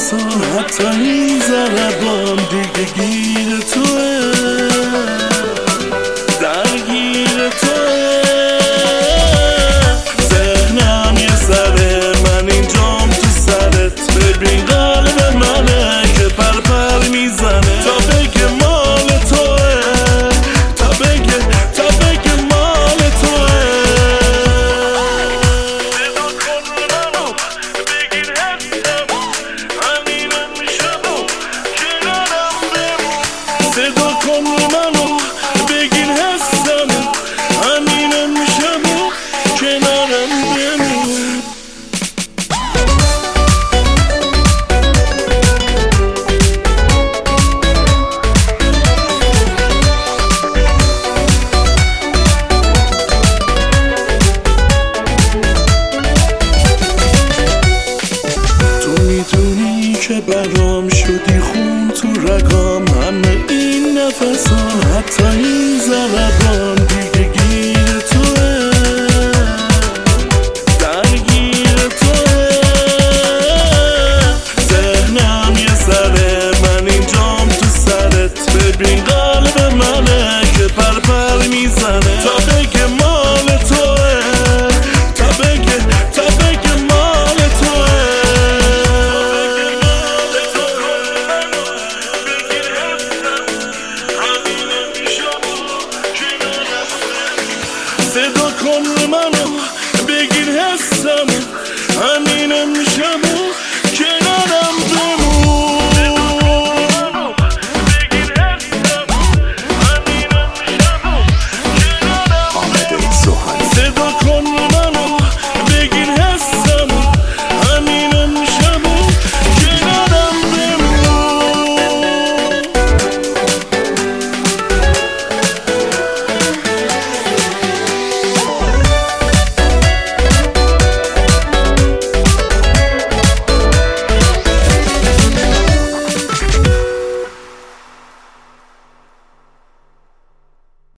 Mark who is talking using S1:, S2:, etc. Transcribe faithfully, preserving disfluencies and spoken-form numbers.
S1: نفسا حتی این ضربان دیگه گیر توه، درگیر توه. ذهنم یه سره، من اینجام تو سرت. ببین قلب منه که پر پر میزنه تا بگه مال توه، تا بگه تا بگه مال توه. صدا کن منو بگیر حسمو، همینم میشم و کنارم بمون. صدا کن منو بگیر حسمو، همینم میشم و کنارم بمون. میدونی که برام شدی خون تو رگام، همه این نفسا